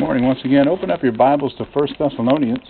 morning once again. Open up your Bibles to 1 Thessalonians.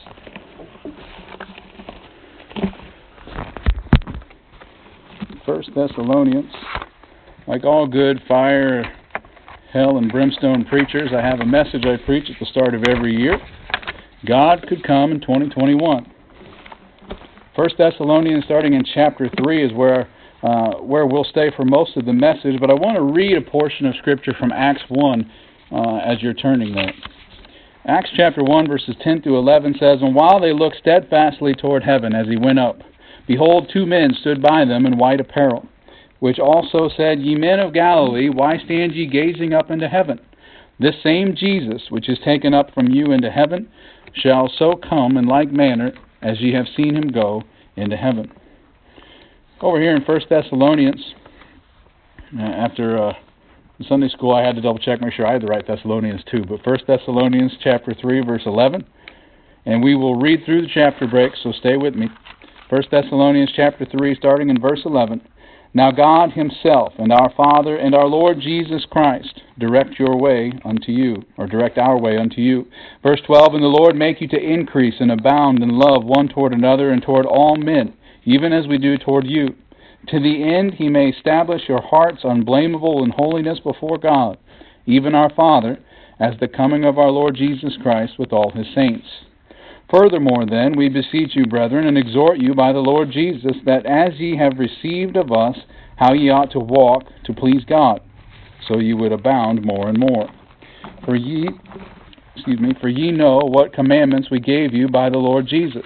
1 Thessalonians. Like all good fire, hell, and brimstone preachers, I have a message I preach at the start of every year. God could come in 2021. 1 Thessalonians, starting in chapter 3, is where we'll stay for most of the message, but I want to read a portion of Scripture from Acts 1 as you're turning there. Acts chapter 1, verses 10 through 11 says, "And while they looked steadfastly toward heaven as he went up, behold, two men stood by them in white apparel, which also said, Ye men of Galilee, why stand ye gazing up into heaven? This same Jesus, which is taken up from you into heaven, shall so come in like manner as ye have seen him go into heaven." Over here in 1 Thessalonians, after Sunday school, I had to double check, make sure I had the right Thessalonians too. But 1 Thessalonians chapter 3, verse 11. And we will read through the chapter break, so stay with me. 1 Thessalonians chapter 3, starting in verse 11. "Now God himself and our Father and our Lord Jesus Christ direct our way unto you. Verse 12, "And the Lord make you to increase and abound in love one toward another and toward all men, even as we do toward you, to the end he may establish your hearts unblameable in holiness before God, even our Father, as the coming of our Lord Jesus Christ with all his saints. Furthermore then, we beseech you, brethren, and exhort you by the Lord Jesus, that as ye have received of us how ye ought to walk to please God, so ye would abound more and more. For ye know what commandments we gave you by the Lord Jesus.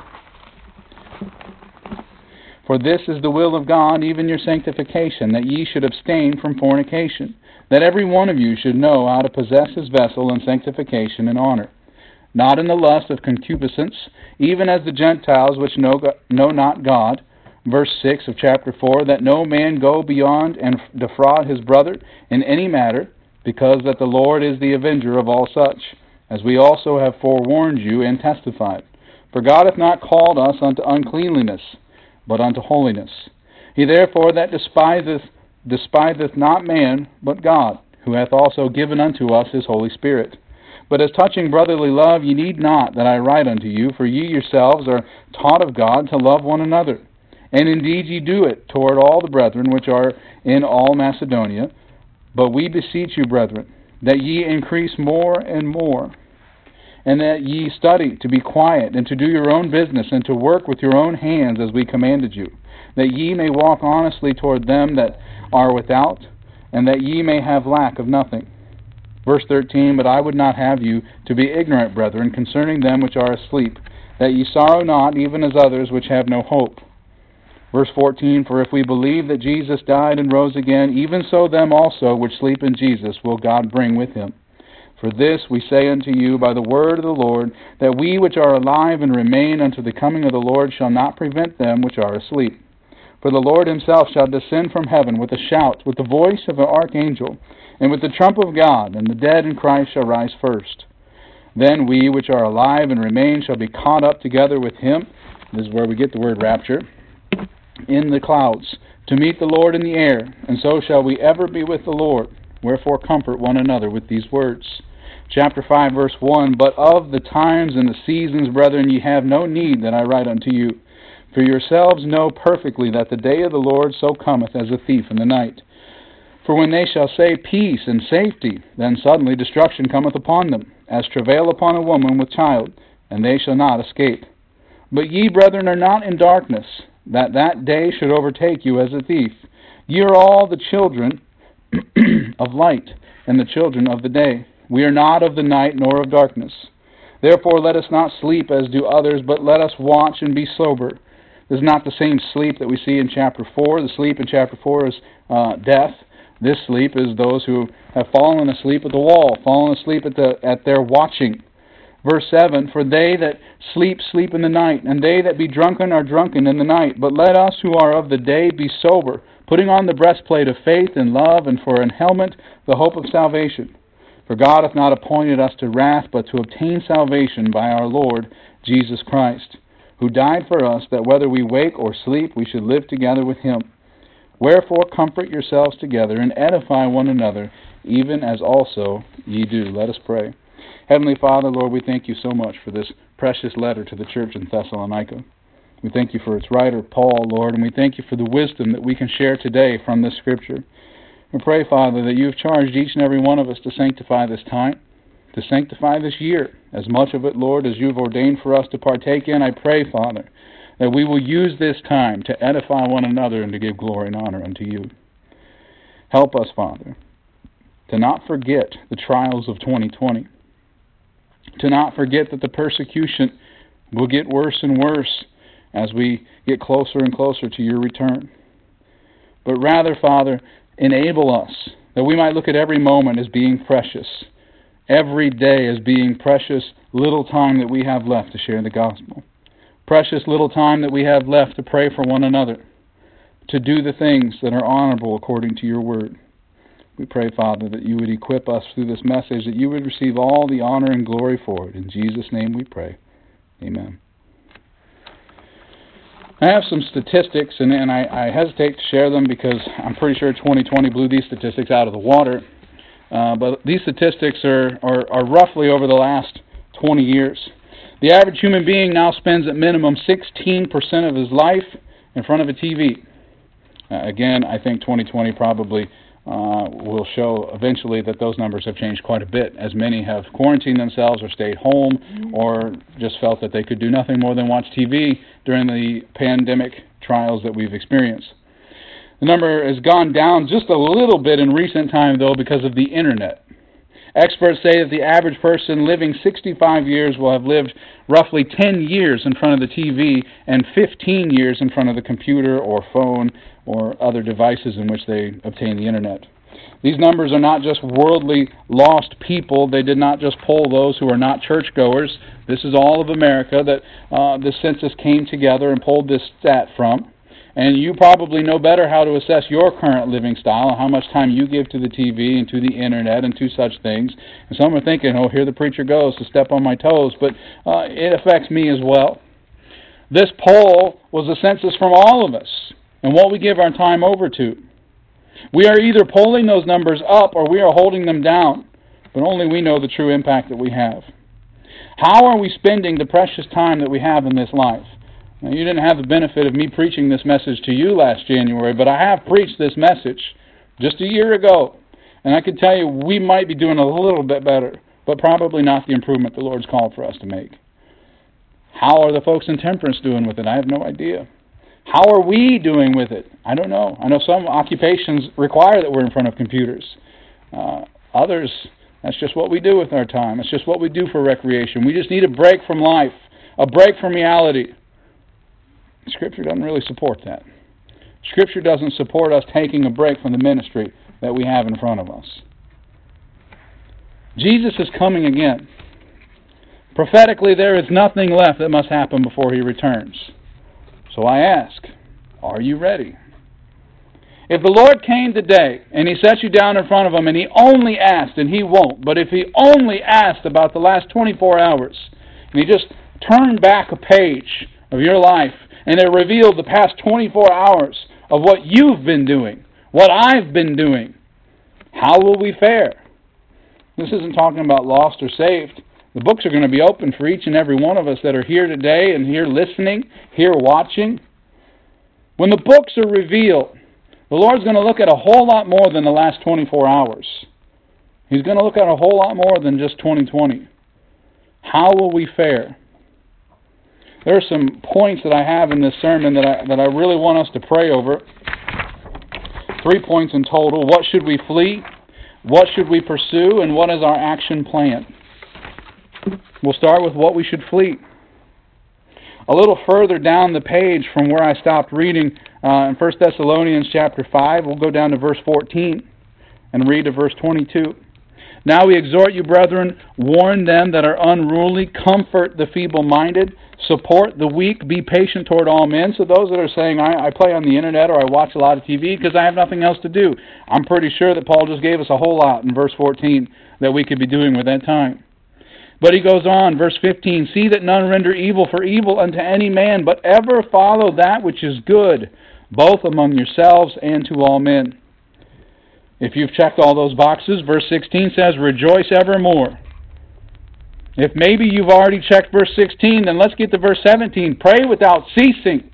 For this is the will of God, even your sanctification, that ye should abstain from fornication, that every one of you should know how to possess his vessel in sanctification and honor, not in the lust of concupiscence, even as the Gentiles which know not God." Verse 6 of chapter 4, "That no man go beyond and defraud his brother in any matter, because that the Lord is the avenger of all such, as we also have forewarned you and testified. For God hath not called us unto uncleanliness, but unto holiness. He therefore that despiseth not man, but God, who hath also given unto us his Holy Spirit. But as touching brotherly love, ye need not that I write unto you, for ye yourselves are taught of God to love one another. And indeed ye do it toward all the brethren which are in all Macedonia. But we beseech you, brethren, that ye increase more and more, and that ye study to be quiet, and to do your own business, and to work with your own hands as we commanded you, that ye may walk honestly toward them that are without, and that ye may have lack of nothing." Verse 13, "But I would not have you to be ignorant, brethren, concerning them which are asleep, that ye sorrow not, even as others which have no hope." Verse 14, "For if we believe that Jesus died and rose again, even so them also which sleep in Jesus will God bring with him. For this we say unto you by the word of the Lord, that we which are alive and remain unto the coming of the Lord shall not prevent them which are asleep. For the Lord himself shall descend from heaven with a shout, with the voice of an archangel, and with the trump of God, and the dead in Christ shall rise first. Then we which are alive and remain shall be caught up together with him," this is where we get the word rapture, "in the clouds, to meet the Lord in the air, and so shall we ever be with the Lord. Wherefore comfort one another with these words." Chapter 5, verse 1, "But of the times and the seasons, brethren, ye have no need that I write unto you. For yourselves know perfectly that the day of the Lord so cometh as a thief in the night. For when they shall say peace and safety, then suddenly destruction cometh upon them, as travail upon a woman with child, and they shall not escape. But ye, brethren, are not in darkness, that that day should overtake you as a thief. Ye are all the children of light, and the children of the day. We are not of the night, nor of darkness. Therefore let us not sleep as do others, but let us watch and be sober." This is not the same sleep that we see in chapter 4. The sleep in chapter 4 is death. This sleep is those who have fallen asleep at the wall, fallen asleep at their watching. Verse 7, "For they that sleep, sleep in the night, and they that be drunken are drunken in the night. But let us who are of the day be sober, putting on the breastplate of faith and love, and for an helmet the hope of salvation. For God hath not appointed us to wrath, but to obtain salvation by our Lord Jesus Christ, who died for us, that whether we wake or sleep, we should live together with him. Wherefore comfort yourselves together, and edify one another, even as also ye do." Let us pray. Heavenly Father, Lord, we thank you so much for this precious letter to the church in Thessalonica. We thank you for its writer, Paul, Lord, and we thank you for the wisdom that we can share today from this Scripture. We pray, Father, that you have charged each and every one of us to sanctify this time, to sanctify this year, as much of it, Lord, as you've ordained for us to partake in. I pray, Father, that we will use this time to edify one another and to give glory and honor unto you. Help us, Father, to not forget the trials of 2020, to not forget that the persecution will get worse and worse as we get closer and closer to your return. But rather, Father, enable us that we might look at every moment as being precious, every day as being precious little time that we have left to share the gospel, precious little time that we have left to pray for one another, to do the things that are honorable according to your word. We pray, Father, that you would equip us through this message, that you would receive all the honor and glory for it. In Jesus' name we pray. Amen. I have some statistics, and I hesitate to share them because I'm pretty sure 2020 blew these statistics out of the water. But these statistics are roughly over the last 20 years. The average human being now spends at minimum 16% of his life in front of a TV. Again, I think 2020 probably will show eventually that those numbers have changed quite a bit, as many have quarantined themselves or stayed home or just felt that they could do nothing more than watch TV during the pandemic trials that we've experienced. The number has gone down just a little bit in recent time, though, because of the Internet. Experts say that the average person living 65 years will have lived roughly 10 years in front of the TV and 15 years in front of the computer or phone or other devices in which they obtain the Internet. These numbers are not just worldly lost people. They did not just poll those who are not churchgoers. This is all of America that the census came together and pulled this stat from. And you probably know better how to assess your current living style and how much time you give to the TV and to the Internet and to such things. And some are thinking, oh, here the preacher goes to step on my toes, but it affects me as well. This poll was a census from all of us and what we give our time over to. We are either pulling those numbers up or we are holding them down, but only we know the true impact that we have. How are we spending the precious time that we have in this life? Now, you didn't have the benefit of me preaching this message to you last January, but I have preached this message just a year ago. And I can tell you we might be doing a little bit better, but probably not the improvement the Lord's called for us to make. How are the folks in temperance doing with it? I have no idea. How are we doing with it? I don't know. I know some occupations require that we're in front of computers. Others, that's just what we do with our time. It's just what we do for recreation. We just need a break from life, a break from reality. Scripture doesn't really support that. Scripture doesn't support us taking a break from the ministry that we have in front of us. Jesus is coming again. Prophetically, there is nothing left that must happen before He returns. So I ask, are you ready? If the Lord came today and He set you down in front of Him and He only asked, and He won't, but if He only asked about the last 24 hours, and He just turned back a page of your life, and it revealed the past 24 hours of what you've been doing, what I've been doing, how will we fare? This isn't talking about lost or saved. The books are going to be open for each and every one of us that are here today and here listening, here watching. When the books are revealed, the Lord's going to look at a whole lot more than the last 24 hours. He's going to look at a whole lot more than just 2020. How will we fare? There are some points that I have in this sermon that I really want us to pray over. 3 points in total. What should we flee? What should we pursue? And what is our action plan? We'll start with what we should flee. A little further down the page from where I stopped reading in 1 Thessalonians chapter 5, we'll go down to verse 14 and read to verse 22. Now we exhort you, brethren, warn them that are unruly, comfort the feeble-minded, support the weak, be patient toward all men. So those that are saying, I play on the internet or I watch a lot of TV because I have nothing else to do, I'm pretty sure that Paul just gave us a whole lot in verse 14 that we could be doing with that time. But he goes on, verse 15, see that none render evil for evil unto any man, but ever follow that which is good, both among yourselves and to all men. If you've checked all those boxes, verse 16 says, rejoice evermore. If maybe you've already checked verse 16, then let's get to verse 17. Pray without ceasing.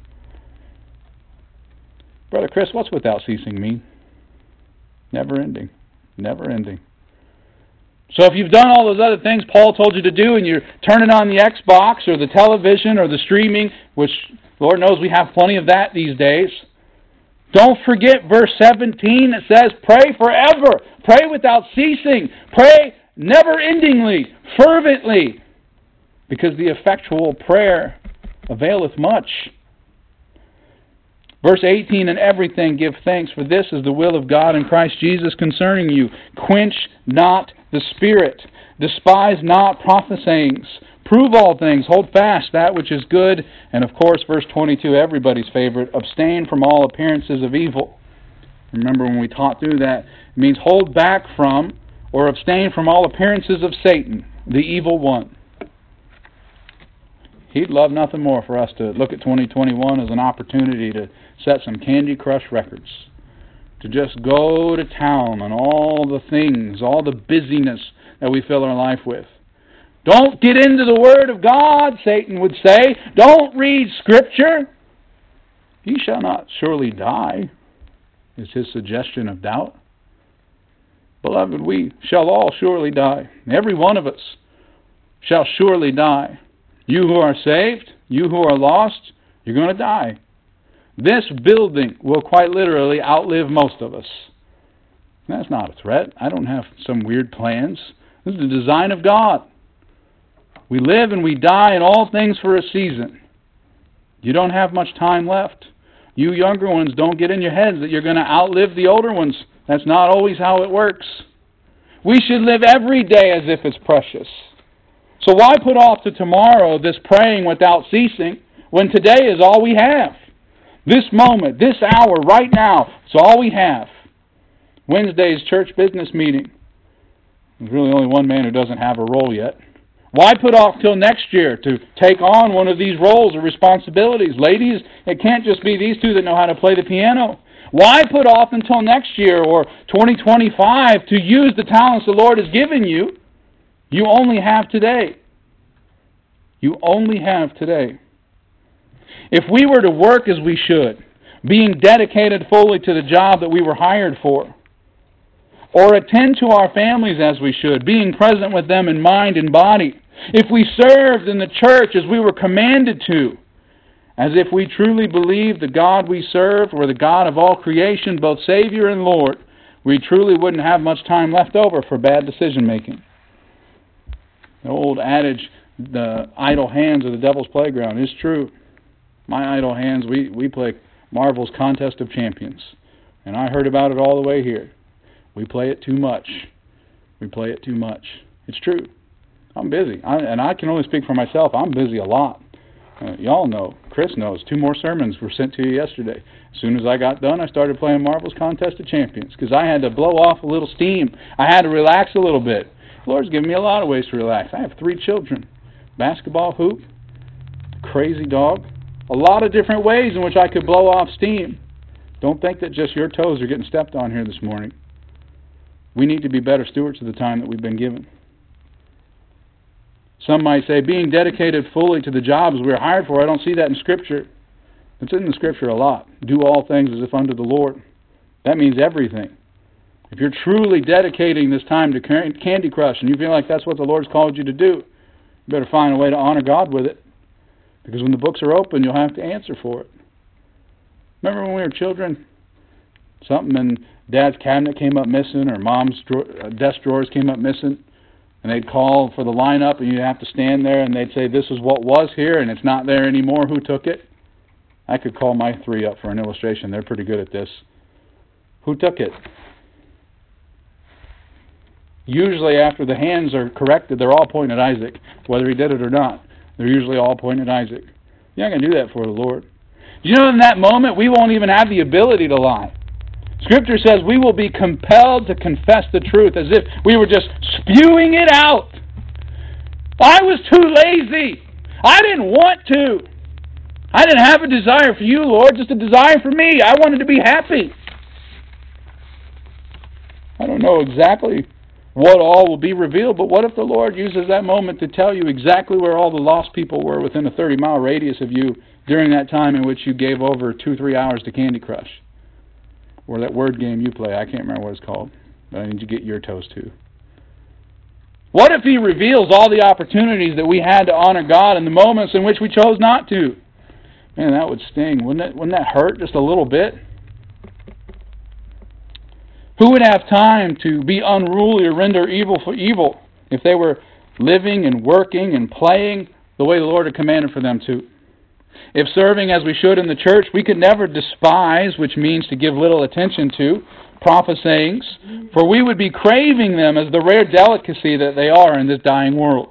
Brother Chris, what's without ceasing mean? Never ending. Never ending. So if you've done all those other things Paul told you to do, and you're turning on the Xbox or the television or the streaming, which Lord knows we have plenty of that these days, don't forget verse 17. It says, pray forever. Pray without ceasing. Pray never-endingly, fervently, because the effectual prayer availeth much. Verse 18, in everything give thanks, for this is the will of God in Christ Jesus concerning you. Quench not the Spirit. Despise not prophesyings. Prove all things. Hold fast that which is good. And of course, verse 22, everybody's favorite, abstain from all appearances of evil. Remember when we taught through that, it means hold back from or abstain from all appearances of Satan, the evil one. He'd love nothing more for us to look at 2021 as an opportunity to set some Candy Crush records. To just go to town on all the things, all the busyness that we fill our life with. Don't get into the Word of God, Satan would say. Don't read Scripture. Ye shall not surely die, is his suggestion of doubt. Beloved, we shall all surely die. Every one of us shall surely die. You who are saved, you who are lost, you're going to die. This building will quite literally outlive most of us. That's not a threat. I don't have some weird plans. This is the design of God. We live and we die in all things for a season. You don't have much time left. You younger ones, don't get in your heads that you're going to outlive the older ones. That's not always how it works. We should live every day as if it's precious. So why put off to tomorrow this praying without ceasing when today is all we have? This moment, this hour, right now, it's all we have. Wednesday's church business meeting. There's really only one man who doesn't have a role yet. Why put off till next year to take on one of these roles or responsibilities? Ladies, it can't just be these two that know how to play the piano. Why put off until next year or 2025 to use the talents the Lord has given you? You only have today. You only have today. If we were to work as we should, being dedicated fully to the job that we were hired for, or attend to our families as we should, being present with them in mind and body, if we served in the church as we were commanded to, as if we truly believed the God we served were the God of all creation, both Savior and Lord, we truly wouldn't have much time left over for bad decision making. The old adage, the idle hands are the devil's playground, is true. My idle hands, we play Marvel's Contest of Champions. And I heard about it all the way here. We play it too much. We play it too much. It's true. I'm busy. And I can only speak for myself. I'm busy a lot. Y'all know. Chris knows. 2 more sermons were sent to you yesterday. As soon as I got done, I started playing Marvel's Contest of Champions because I had to blow off a little steam. I had to relax a little bit. The Lord's given me a lot of ways to relax. I have 3 children. Basketball hoop, crazy dog. A lot of different ways in which I could blow off steam. Don't think that just your toes are getting stepped on here this morning. We need to be better stewards of the time that we've been given. Some might say, being dedicated fully to the jobs we're hired for, I don't see that in Scripture. It's in the Scripture a lot. Do all things as if unto the Lord. That means everything. If you're truly dedicating this time to Candy Crush and you feel like that's what the Lord's called you to do, you better find a way to honor God with it. Because when the books are open, you'll have to answer for it. Remember when we were children? Something in Dad's cabinet came up missing, or Mom's desk drawers came up missing, and they'd call for the lineup, and you'd have to stand there, and they'd say, this is what was here, and it's not there anymore. Who took it? I could call my 3 up for an illustration. They're pretty good at this. Who took it? Usually after the hands are corrected, they're all pointing at Isaac, whether he did it or not. They're usually all pointing at Isaac. You're not going to do that for the Lord. You know, in that moment, we won't even have the ability to lie. Scripture says we will be compelled to confess the truth as if we were just spewing it out. I was too lazy. I didn't want to. I didn't have a desire for you, Lord, just a desire for me. I wanted to be happy. I don't know exactly what all will be revealed, but what if the Lord uses that moment to tell you exactly where all the lost people were within a 30-mile radius of you during that time in which you gave over 2-3 hours to Candy Crush? Or that word game you play, I can't remember what it's called, but I need to get your toes too. What if He reveals all the opportunities that we had to honor God in the moments in which we chose not to? Man, that would sting. Wouldn't that hurt just a little bit? Who would have time to be unruly or render evil for evil if they were living and working and playing the way the Lord had commanded for them to? If serving as we should in the church, we could never despise, which means to give little attention to, prophesyings, for we would be craving them as the rare delicacy that they are in this dying world.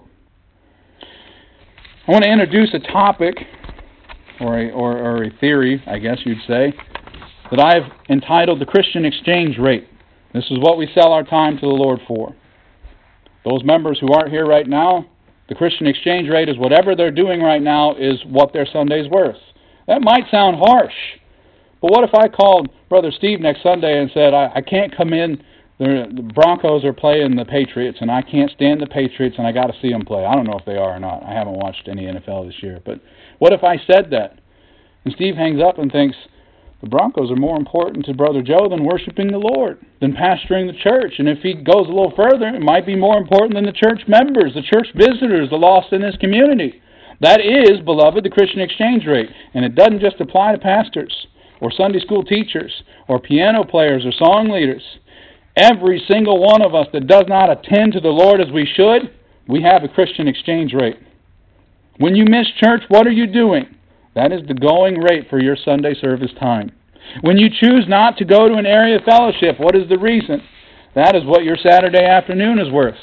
I want to introduce a topic, or a theory, I guess you'd say, that I've entitled the Christian exchange rate. This is what we sell our time to the Lord for. Those members who aren't here right now, the Christian exchange rate is whatever they're doing right now is what their Sunday's worth. That might sound harsh, but what if I called Brother Steve next Sunday and said, I can't come in, the Broncos are playing the Patriots, and I can't stand the Patriots, and I got to see them play. I don't know if they are or not. I haven't watched any NFL this year, but what if I said that? And Steve hangs up and thinks, the Broncos are more important to Brother Joe than worshiping the Lord, than pastoring the church. And if he goes a little further, it might be more important than the church members, the church visitors, the lost in this community. That is, beloved, the Christian exchange rate. And it doesn't just apply to pastors, or Sunday school teachers, or piano players, or song leaders. Every single one of us that does not attend to the Lord as we should, we have a Christian exchange rate. When you miss church, what are you doing? That is the going rate for your Sunday service time. When you choose not to go to an area of fellowship, what is the reason? That is what your Saturday afternoon is worth.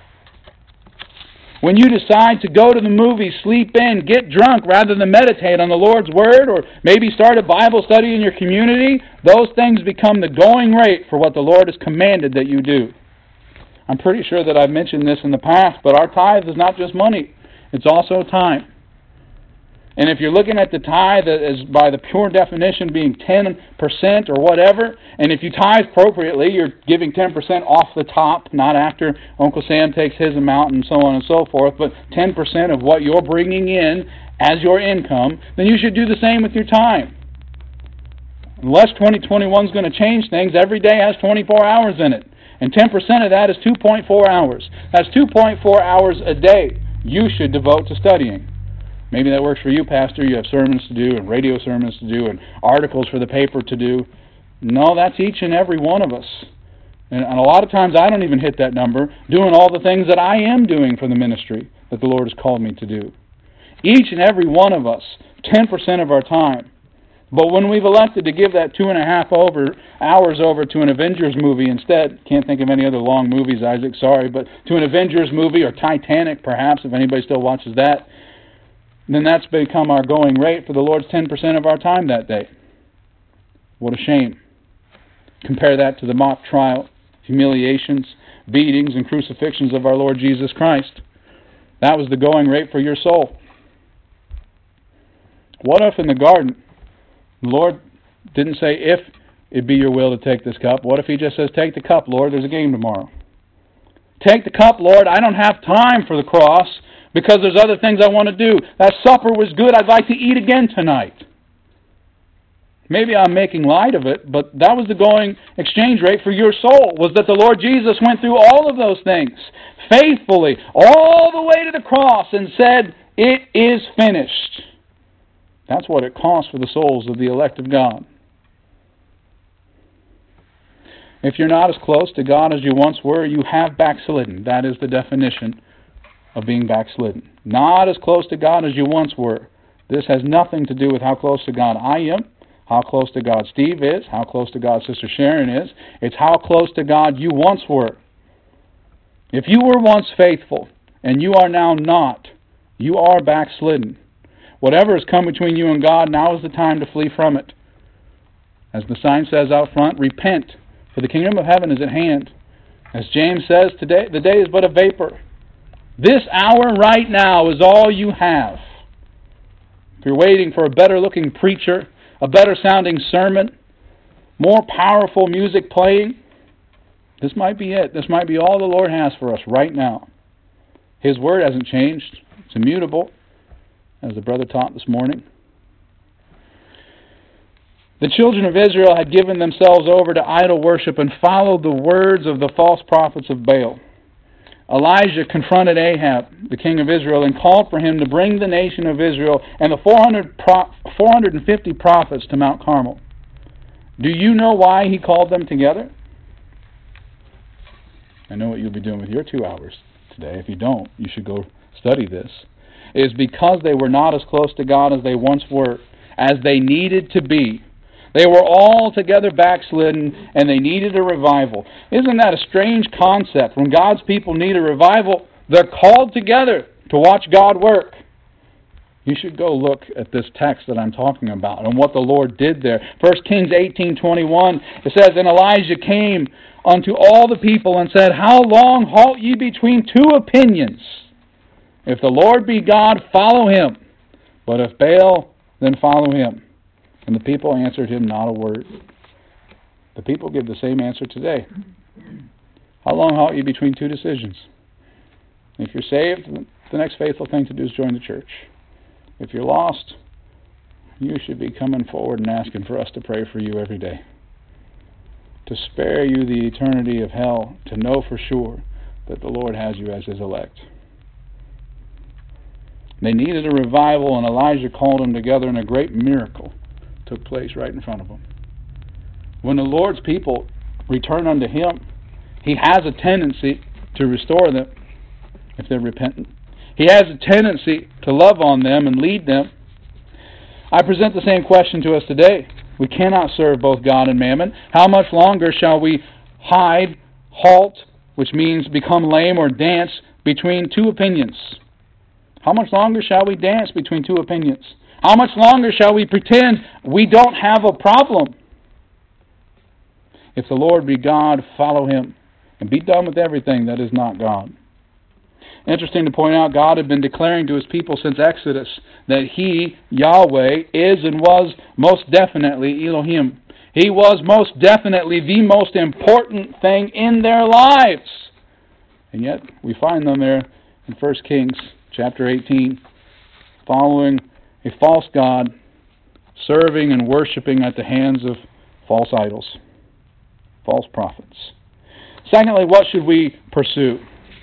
When you decide to go to the movies, sleep in, get drunk rather than meditate on the Lord's Word, or maybe start a Bible study in your community, those things become the going rate for what the Lord has commanded that you do. I'm pretty sure that I've mentioned this in the past, but our tithe is not just money. It's also time. And if you're looking at the tithe as by the pure definition being 10% or whatever, and if you tithe appropriately, you're giving 10% off the top, not after Uncle Sam takes his amount and so on and so forth, but 10% of what you're bringing in as your income, then you should do the same with your time. Unless 2021 is going to change things, every day has 24 hours in it. And 10% of that is 2.4 hours. That's 2.4 hours a day you should devote to studying. Maybe that works for you, Pastor. You have sermons to do and radio sermons to do and articles for the paper to do. No, that's each and every one of us. And a lot of times I don't even hit that number, doing all the things that I am doing for the ministry that the Lord has called me to do. Each and every one of us, 10% of our time. But when we've elected to give that 2.5 hours over to an Avengers movie instead, can't think of any other long movies, Isaac, sorry, but to an Avengers movie or Titanic perhaps, if anybody still watches that, then that's become our going rate for the Lord's 10% of our time that day. What a shame. Compare that to the mock trial, humiliations, beatings, and crucifixions of our Lord Jesus Christ. That was the going rate for your soul. What if in the garden, the Lord didn't say, if it be your will to take this cup? What if He just says, take the cup, Lord, there's a game tomorrow. Take the cup, Lord, I don't have time for the cross, because there's other things I want to do. That supper was good. I'd like to eat again tonight. Maybe I'm making light of it, but that was the going exchange rate for your soul, was that the Lord Jesus went through all of those things faithfully, all the way to the cross, and said, it is finished. That's what it costs for the souls of the elect of God. If you're not as close to God as you once were, you have backslidden. That is the definition of being backslidden. Not as close to God as you once were. This has nothing to do with how close to God I am, how close to God Steve is, how close to God Sister Sharon is. It's how close to God you once were. If you were once faithful and you are now not, you are backslidden. Whatever has come between you and God, now is the time to flee from it. As the sign says out front, repent, for the kingdom of heaven is at hand. As James says, today the day is but a vapor. This hour right now is all you have. If you're waiting for a better-looking preacher, a better-sounding sermon, more powerful music playing, This might be it. This might be all the Lord has for us right now. His word hasn't changed. It's immutable, as the brother taught this morning. The children of Israel had given themselves over to idol worship and followed the words of the false prophets of Baal. Elijah confronted Ahab, the king of Israel, and called for him to bring the nation of Israel and the 450 prophets to Mount Carmel. Do you know why he called them together? I know what you'll be doing with your 2 hours today. If you don't, you should go study this. It is because they were not as close to God as they once were, as they needed to be. They were all together backslidden, and they needed a revival. Isn't that a strange concept? When God's people need a revival, they're called together to watch God work. You should go look at this text that I'm talking about and what the Lord did there. 1 Kings 18:21, it says, And Elijah came unto all the people and said, How long halt ye between two opinions? If the Lord be God, follow him. But if Baal, then follow him. And the people answered him not a word. The people give the same answer today. How long halt you between two decisions? If you're saved, the next faithful thing to do is join the church. If you're lost, you should be coming forward and asking for us to pray for you every day. To spare you the eternity of hell, to know for sure that the Lord has you as his elect. They needed a revival, and Elijah called them together, and a great miracle took place right in front of them. When the Lord's people return unto him, he has a tendency to restore them if they're repentant. He has a tendency to love on them and lead them. I present the same question to us today. We cannot serve both God and mammon. How much longer shall we halt, which means become lame or dance, between two opinions? How much longer shall we dance between two opinions? How much longer shall we pretend we don't have a problem? If the Lord be God, follow him, and be done with everything that is not God. Interesting to point out, God had been declaring to his people since Exodus that he, Yahweh, is and was most definitely Elohim. He was most definitely the most important thing in their lives. And yet, we find them there in 1 Kings chapter 18, following a false god, serving and worshiping at the hands of false idols, false prophets. Secondly, what should we pursue?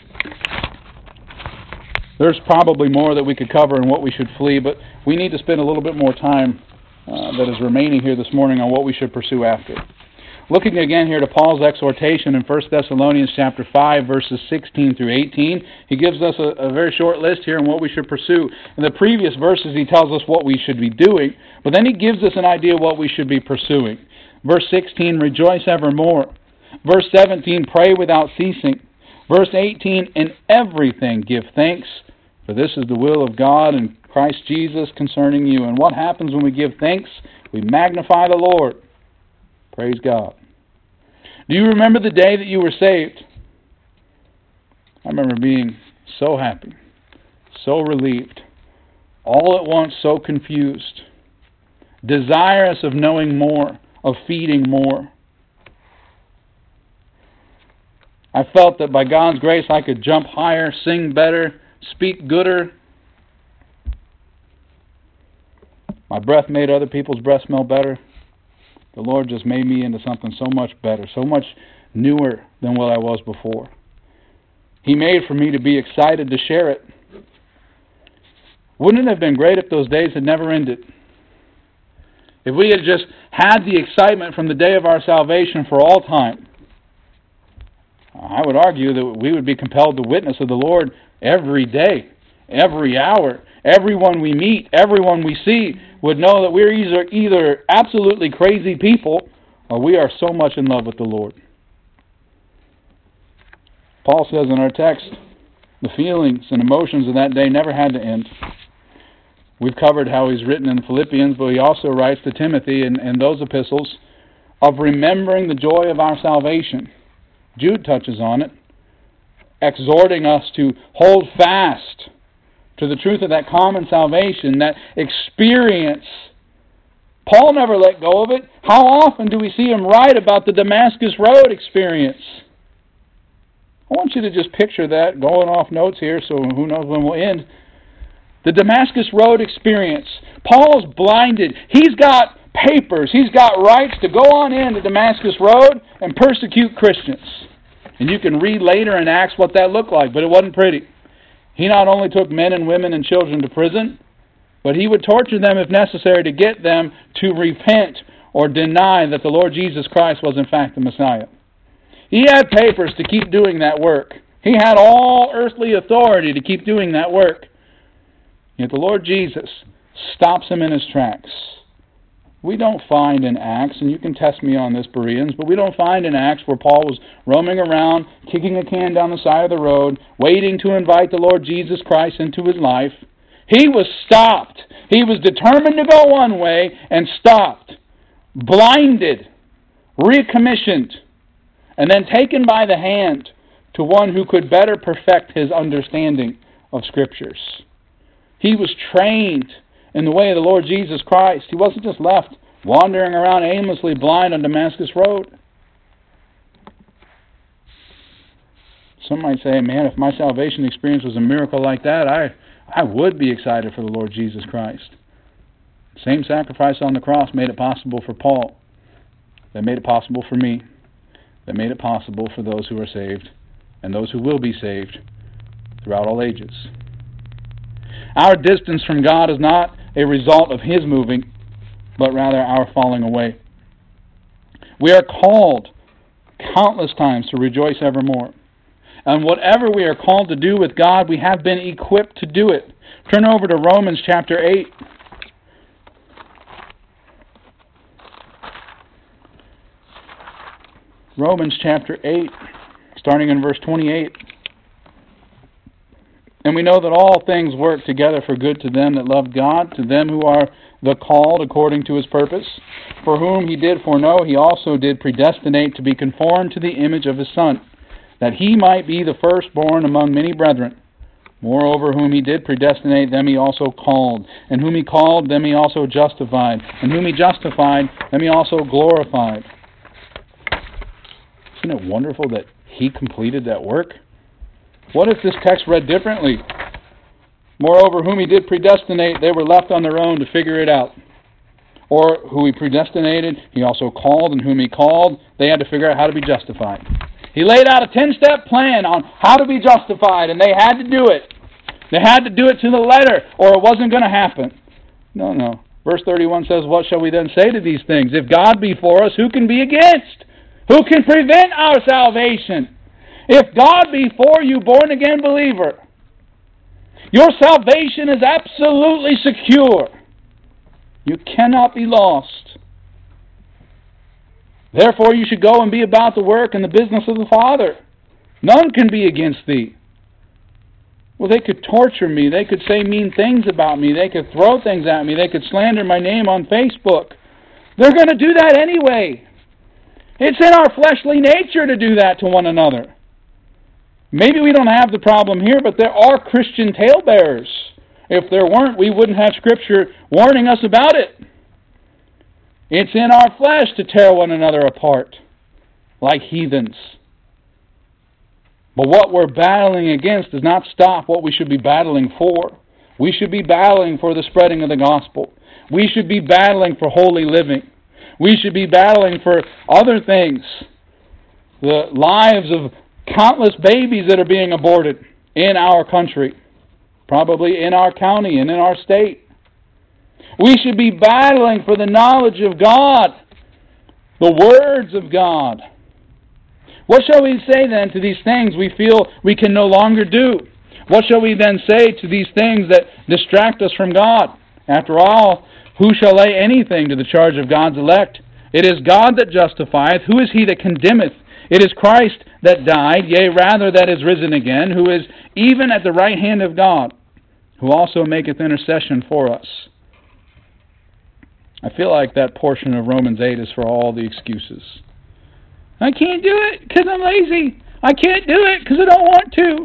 There's probably more that we could cover and what we should flee, but we need to spend a little bit more time that is remaining here this morning on what we should pursue after. Looking again here to Paul's exhortation in 1 Thessalonians chapter 5, verses 16 through 18, he gives us a very short list here on what we should pursue. In the previous verses, he tells us what we should be doing, but then he gives us an idea of what we should be pursuing. Verse 16, rejoice evermore. Verse 17, pray without ceasing. Verse 18, in everything give thanks, for this is the will of God in Christ Jesus concerning you. And what happens when we give thanks? We magnify the Lord. Praise God. Do you remember the day that you were saved? I remember being so happy, so relieved, all at once so confused, desirous of knowing more, of feeding more. I felt that by God's grace I could jump higher, sing better, speak gooder. My breath made other people's breath smell better. The Lord just made me into something so much better, so much newer than what I was before. He made for me to be excited to share it. Wouldn't it have been great if those days had never ended? If we had just had the excitement from the day of our salvation for all time? I would argue that we would be compelled to witness of the Lord every day, every hour. Everyone we meet, everyone we see would know that we're either absolutely crazy people or we are so much in love with the Lord. Paul says in our text, the feelings and emotions of that day never had to end. We've covered how he's written in Philippians, but he also writes to Timothy in those epistles of remembering the joy of our salvation. Jude touches on it, exhorting us to hold fast to the truth of that common salvation, that experience. Paul never let go of it. How often do we see him write about the Damascus Road experience? I want you to just picture that, going off notes here, so who knows when we'll end. The Damascus Road experience. Paul's blinded. He's got papers. He's got rights to go on into Damascus Road and persecute Christians. And you can read later in Acts what that looked like, but it wasn't pretty. He not only took men and women and children to prison, but he would torture them if necessary to get them to repent or deny that the Lord Jesus Christ was in fact the Messiah. He had papers to keep doing that work. He had all earthly authority to keep doing that work. Yet the Lord Jesus stops him in his tracks. We don't find in Acts, and you can test me on this, Bereans, but we don't find in Acts where Paul was roaming around, kicking a can down the side of the road, waiting to invite the Lord Jesus Christ into his life. He was stopped. He was determined to go one way and stopped, blinded, recommissioned, and then taken by the hand to one who could better perfect his understanding of Scriptures. He was trained in the way of the Lord Jesus Christ. He wasn't just left wandering around aimlessly blind on Damascus Road. Some might say, man, if my salvation experience was a miracle like that, I would be excited for the Lord Jesus Christ. The same sacrifice on the cross made it possible for Paul. That made it possible for me. That made it possible for those who are saved and those who will be saved throughout all ages. Our distance from God is not a result of His moving, but rather our falling away. We are called countless times to rejoice evermore. And whatever we are called to do with God, we have been equipped to do it. Turn over to Romans chapter 8. Romans chapter 8, starting in verse 28. And we know that all things work together for good to them that love God, to them who are the called according to His purpose. For whom He did foreknow, He also did predestinate to be conformed to the image of His Son, that He might be the firstborn among many brethren. Moreover, whom He did predestinate, them He also called. And whom He called, them He also justified. And whom He justified, them He also glorified. Isn't it wonderful that He completed that work? What if this text read differently? Moreover, whom He did predestinate, they were left on their own to figure it out. Or who He predestinated, He also called, and whom He called, they had to figure out how to be justified. He laid out a 10-step plan on how to be justified, and they had to do it. They had to do it to the letter, or it wasn't going to happen. No. Verse 31 says, what shall we then say to these things? If God be for us, who can be against? Who can prevent our salvation? If God be for you, born-again believer, your salvation is absolutely secure. You cannot be lost. Therefore you should go and be about the work and the business of the Father. None can be against thee. Well, they could torture me. They could say mean things about me. They could throw things at me. They could slander my name on Facebook. They're going to do that anyway. It's in our fleshly nature to do that to one another. Maybe we don't have the problem here, but there are Christian talebearers. If there weren't, we wouldn't have Scripture warning us about it. It's in our flesh to tear one another apart, like heathens. But what we're battling against does not stop what we should be battling for. We should be battling for the spreading of the gospel. We should be battling for holy living. We should be battling for other things. The lives of countless babies that are being aborted in our country, probably in our county and in our state. We should be battling for the knowledge of God, the words of God. What shall we say then to these things we feel we can no longer do? What shall we then say to these things that distract us from God? After all, who shall lay anything to the charge of God's elect? It is God that justifieth. Who is he that condemneth? It is Christ that died, yea, rather that is risen again, who is even at the right hand of God, who also maketh intercession for us. I feel like that portion of Romans 8 is for all the excuses. I can't do it because I'm lazy. I can't do it because I don't want to.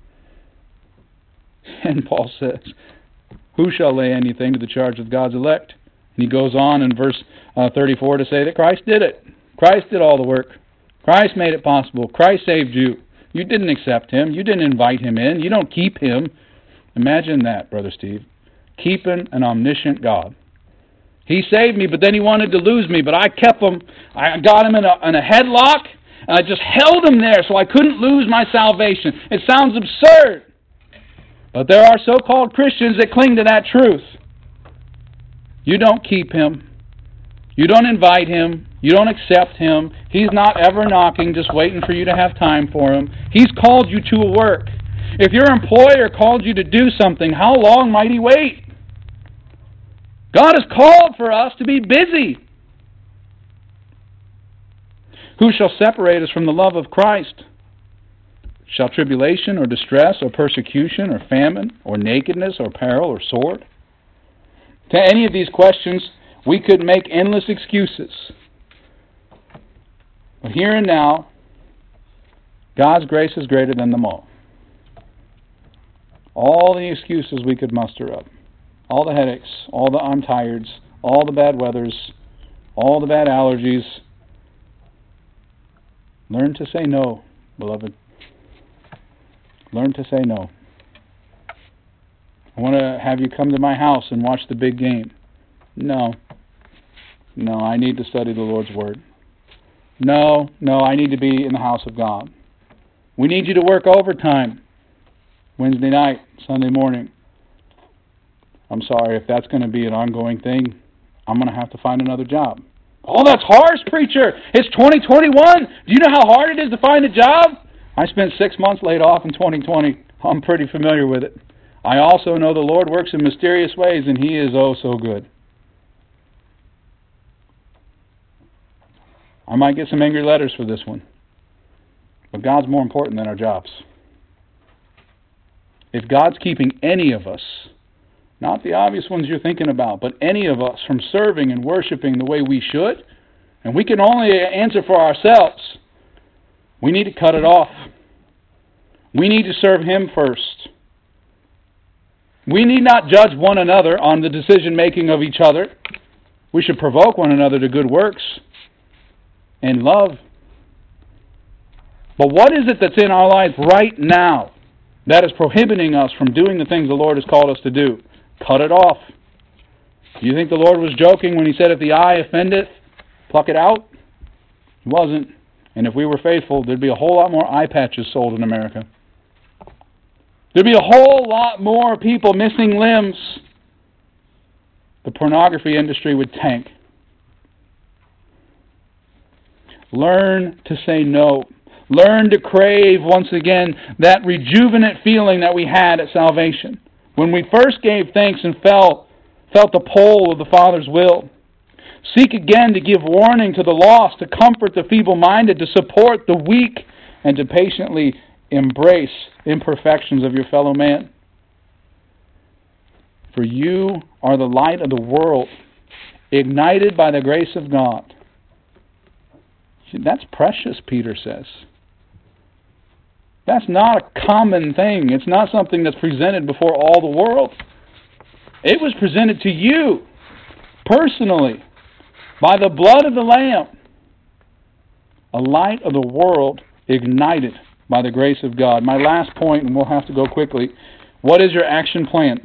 And Paul says, who shall lay anything to the charge of God's elect? And he goes on in verse 34 to say that Christ did it. Christ did all the work. Christ made it possible. Christ saved you. You didn't accept him. You didn't invite him in. You don't keep him. Imagine that, Brother Steve. Keeping an omniscient God. He saved me, but then he wanted to lose me, but I kept him. I got him in a headlock, and I just held him there so I couldn't lose my salvation. It sounds absurd, but there are so-called Christians that cling to that truth. You don't keep him. You don't invite him. You don't accept him. He's not ever knocking, just waiting for you to have time for him. He's called you to a work. If your employer called you to do something, how long might he wait? God has called for us to be busy. Who shall separate us from the love of Christ? Shall tribulation or distress or persecution or famine or nakedness or peril or sword? To any of these questions, we could make endless excuses. But here and now, God's grace is greater than them all. All the excuses we could muster up. All the headaches, all the I'm tireds, all the bad weathers, all the bad allergies. Learn to say no, beloved. Learn to say no. I want to have you come to my house and watch the big game. No, I need to study the Lord's Word. No, I need to be in the house of God. We need you to work overtime Wednesday night, Sunday morning. I'm sorry, if that's going to be an ongoing thing, I'm going to have to find another job. Oh, that's harsh, preacher. It's 2021. Do you know how hard it is to find a job? I spent 6 months laid off in 2020. I'm pretty familiar with it. I also know the Lord works in mysterious ways, and He is oh so good. I might get some angry letters for this one, but God's more important than our jobs. If God's keeping any of us, not the obvious ones you're thinking about, but any of us from serving and worshiping the way we should, and we can only answer for ourselves, we need to cut it off. We need to serve Him first. We need not judge one another on the decision-making of each other. We should provoke one another to good works and love. But what is it that's in our life right now that is prohibiting us from doing the things the Lord has called us to do? Cut it off. Do you think the Lord was joking when He said, if the eye offendeth, pluck it out? He wasn't. And if we were faithful, there'd be a whole lot more eye patches sold in America. There'd be a whole lot more people missing limbs. The pornography industry would tank. Learn to say no. Learn to crave, once again, that rejuvenant feeling that we had at salvation. When we first gave thanks and felt the pull of the Father's will. Seek again to give warning to the lost, to comfort the feeble-minded, to support the weak, and to patiently embrace imperfections of your fellow man. For you are the light of the world, ignited by the grace of God. That's precious, Peter says. That's not a common thing. It's not something that's presented before all the world. It was presented to you, personally, by the blood of the Lamb. A light of the world ignited by the grace of God. My last point, and we'll have to go quickly. What is your action plan?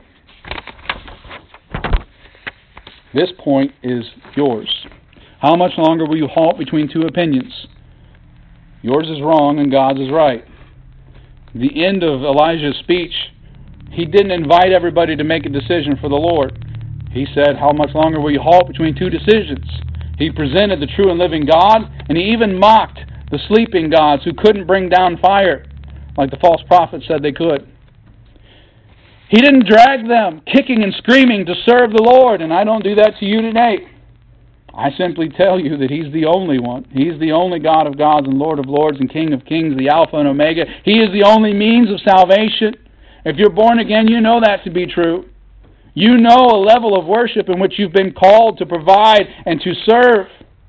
This point is yours. How much longer will you halt between two opinions? Yours is wrong and God's is right. The end of Elijah's speech, he didn't invite everybody to make a decision for the Lord. He said, how much longer will you halt between two decisions? He presented the true and living God, and he even mocked the sleeping gods who couldn't bring down fire, like the false prophets said they could. He didn't drag them kicking and screaming to serve the Lord, and I don't do that to you today. I simply tell you that He's the only one. He's the only God of gods and Lord of lords and King of kings, the Alpha and Omega. He is the only means of salvation. If you're born again, you know that to be true. You know a level of worship in which you've been called to provide and to serve.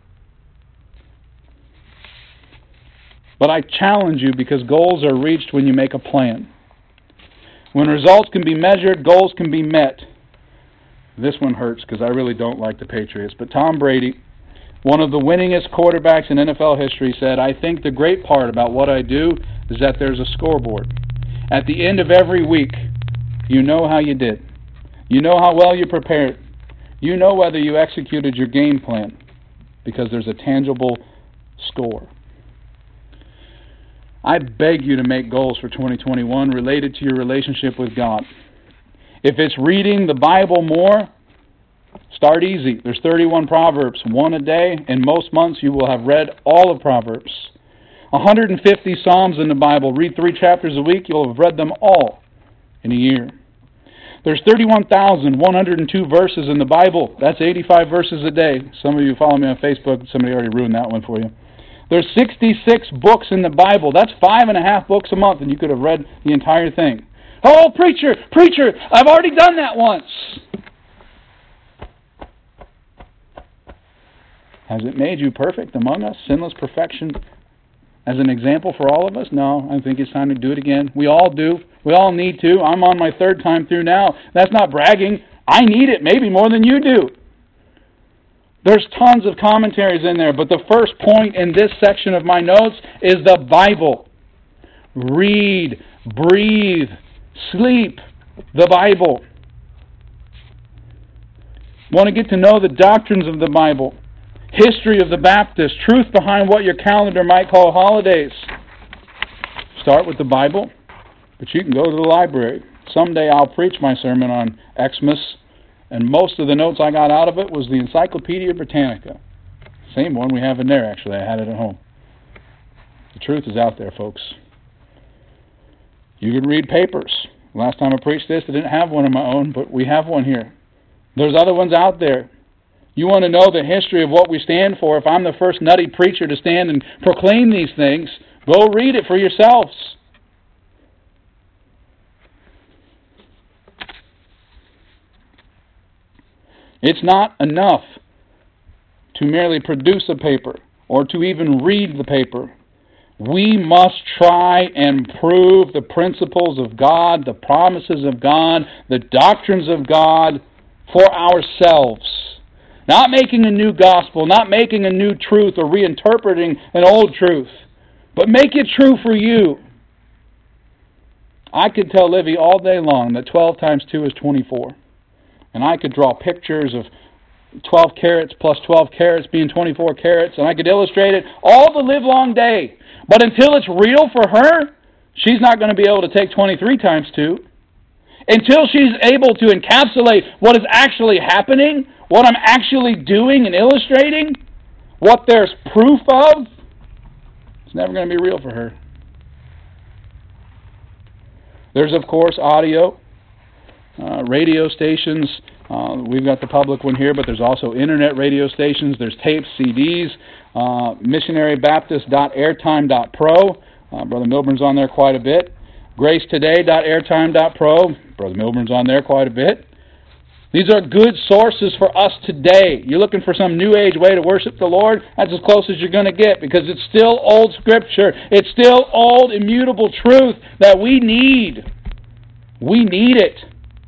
But I challenge you, because goals are reached when you make a plan. When results can be measured, goals can be met. This one hurts because I really don't like the Patriots. But Tom Brady, One of the winningest quarterbacks in NFL history said, "I think the great part about what I do is that there's a scoreboard. At the end of every week, you know how you did. You know how well you prepared. You know whether you executed your game plan, because there's a tangible score." I beg you to make goals for 2021 related to your relationship with God. If it's reading the Bible more, start easy. There's 31 Proverbs, one a day. In most months you will have read all of Proverbs. 150 Psalms in the Bible. Read 3 chapters a week. You'll have read them all in a year. There's 31,102 verses in the Bible. That's 85 verses a day. Some of you follow me on Facebook. Somebody already ruined that one for you. There's 66 books in the Bible. That's 5.5 books a month, and you could have read the entire thing. "Oh, preacher, I've already done that once." Has it made you perfect among us? Sinless perfection as an example for all of us? No, I think it's time to do it again. We all do. We all need to. I'm on my 3rd time through now. That's not bragging. I need it maybe more than you do. There's tons of commentaries in there, but the first point in this section of my notes is the Bible. Read, breathe, sleep the Bible. Want to get to know the doctrines of the Bible, history of the Baptist, truth behind what your calendar might call holidays. Start with the Bible, but you can go to the library. Someday I'll preach my sermon on Xmas, and most of the notes I got out of it was the Encyclopedia Britannica. Same one we have in there, actually. I had it at home. The truth is out there, folks. You can read papers. Last time I preached this, I didn't have one of my own, but we have one here. There's other ones out there. You want to know the history of what we stand for? If I'm the first nutty preacher to stand and proclaim these things, go read it for yourselves. It's not enough to merely produce a paper or to even read the paper. We must try and prove the principles of God, the promises of God, the doctrines of God for ourselves. Not making a new gospel, not making a new truth or reinterpreting an old truth, but make it true for you. I could tell Livy all day long that 12 times 2 is 24. And I could draw pictures of 12 carats plus 12 carats being 24 carats, and I could illustrate it all the livelong day. But until it's real for her, she's not going to be able to take 23 times 2. Until she's able to encapsulate what is actually happening, what I'm actually doing and illustrating, what there's proof of, it's never going to be real for her. There's, of course, audio, radio stations. We've got the public one here, but there's also internet radio stations. There's tapes, CDs, missionarybaptist.airtime.pro. Brother Milburn's on there quite a bit. gracetoday.airtime.pro. Brother Milburn's on there quite a bit. These are good sources for us today. You're looking for some new age way to worship the Lord? That's as close as you're going to get, because it's still old Scripture. It's still old, immutable truth that we need. We need it.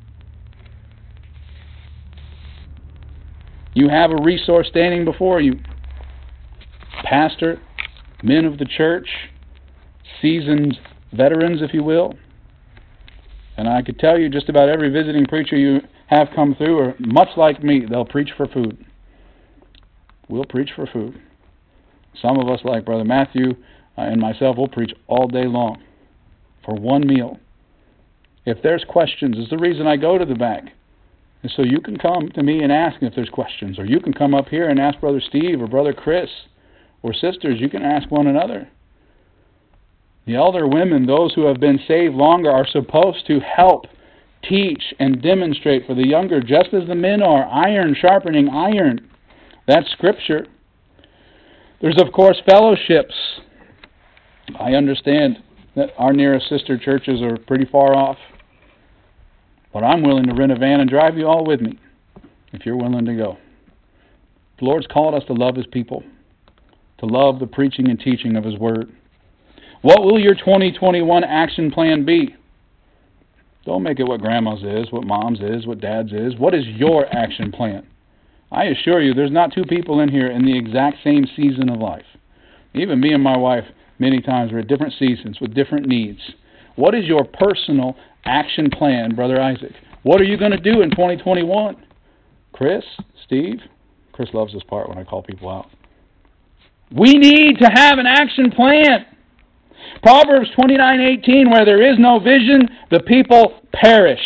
You have a resource standing before you. Pastor, men of the church, seasoned veterans, if you will. And I could tell you just about every visiting preacher you have come through are much like me. They'll preach for food. We'll preach for food. Some of us, like Brother Matthew and myself, will preach all day long for one meal. If there's questions, it's the reason I go to the back. And so you can come to me and ask if there's questions. Or you can come up here and ask Brother Steve or Brother Chris. Or sisters, you can ask one another. The elder women, those who have been saved longer, are supposed to help, teach, and demonstrate for the younger, just as the men are, iron sharpening iron. That's Scripture. There's, of course, fellowships. I understand that our nearest sister churches are pretty far off. But I'm willing to rent a van and drive you all with me, if you're willing to go. The Lord's called us to love His people, to love the preaching and teaching of His Word. What will your 2021 action plan be? Don't make it what Grandma's is, what Mom's is, what Dad's is. What is your action plan? I assure you, there's not two people in here in the exact same season of life. Even me and my wife, many times, are at different seasons with different needs. What is your personal action plan, Brother Isaac? What are you going to do in 2021? Chris? Steve? Chris loves this part when I call people out. We need to have an action plan. Proverbs 29:18, where there is no vision, the people perish.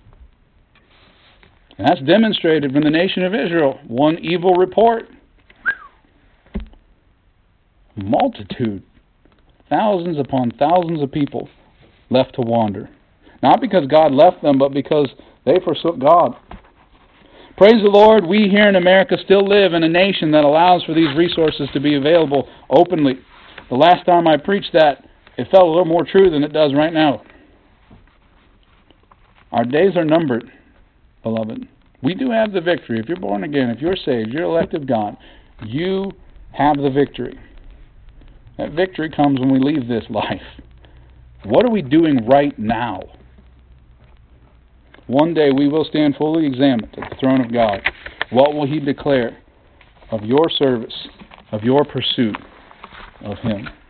And that's demonstrated from the nation of Israel. One evil report. Multitude. Thousands upon thousands of people left to wander. Not because God left them, but because they forsook God. Praise the Lord, we here in America still live in a nation that allows for these resources to be available openly. The last time I preached that, it felt a little more true than it does right now. Our days are numbered, beloved. We do have the victory. If you're born again, if you're saved, you're elected God, you have the victory. That victory comes when we leave this life. What are we doing right now? One day we will stand fully examined at the throne of God. What will He declare of your service, of your pursuit of Him?